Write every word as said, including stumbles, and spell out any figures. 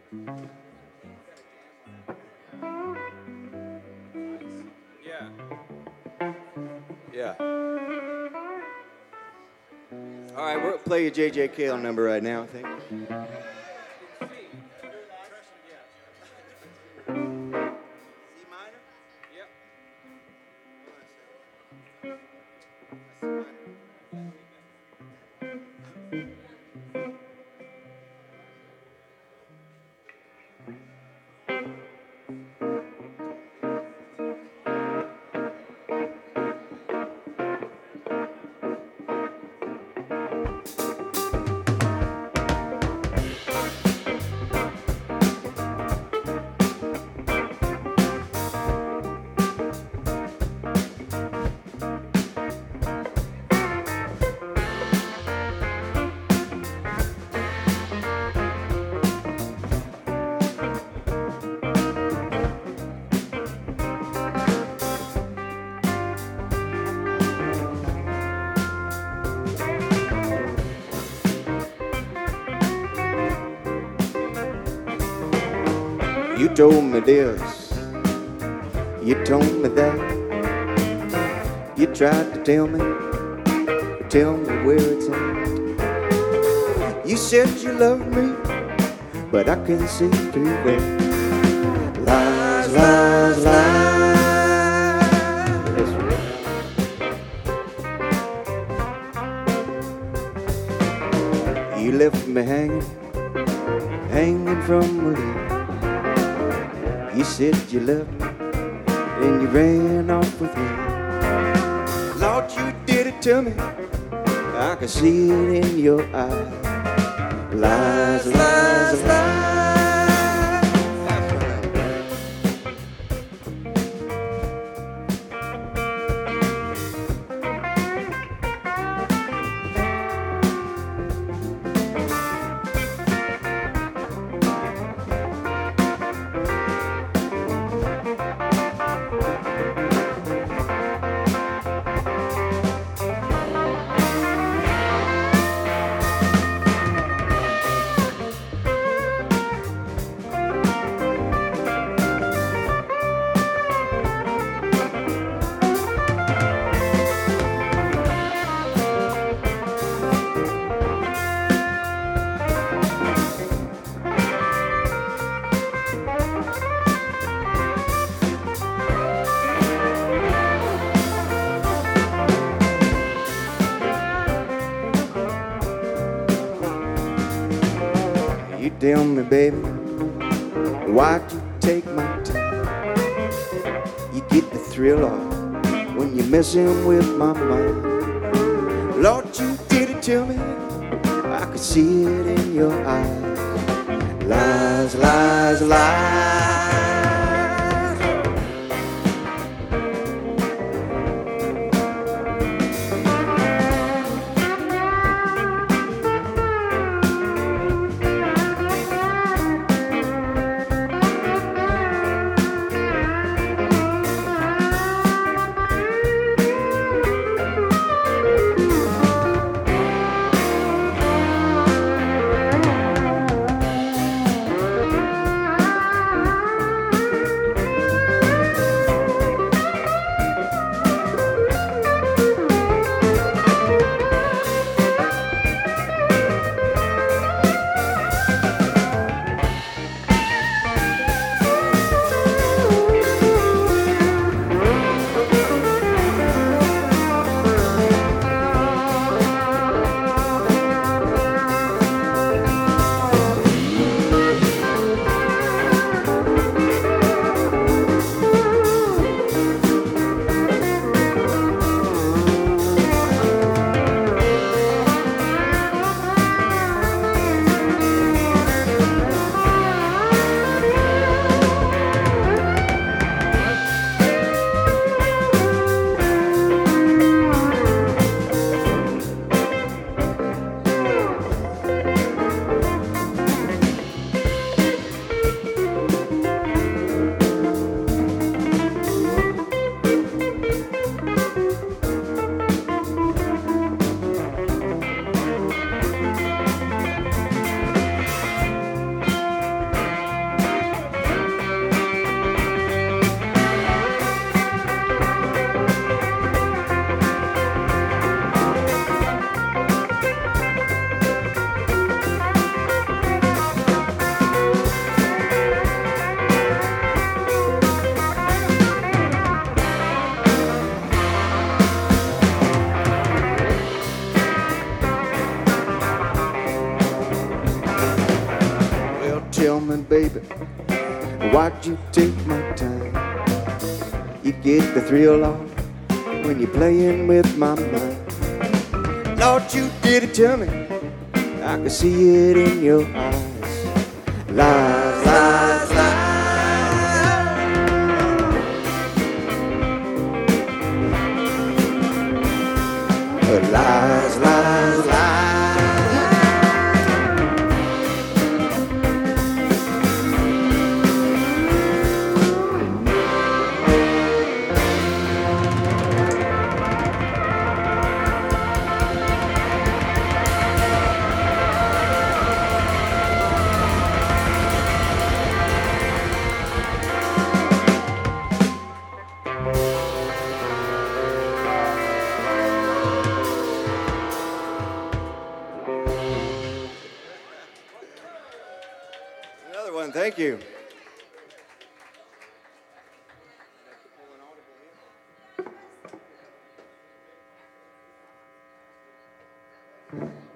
Yeah. Yeah. All right, we'll play a J J Cale number right now, I think. You told me this, you told me that. You tried to tell me, tell me where it's at. You said you loved me, but I can see through that. Lies, lies, lies. You left me hanging, hanging from a limb. You said you loved me, and you ran off with me. Lord, you did it to me. I can see it in your eyes. Lies, lies, lies. Tell me, baby, why'd you take my time? You get the thrill off when you're messing with my mind. Lord, you did it to me. I could see it in your eyes. Lies, lies, lies. baby, why'd you take my time? You get the thrill off when you're playing with my mind. Lord, you did it to me, I could see it in your eyes. Lies, lies, lies. Lies, lies, lies. Another one, thank you.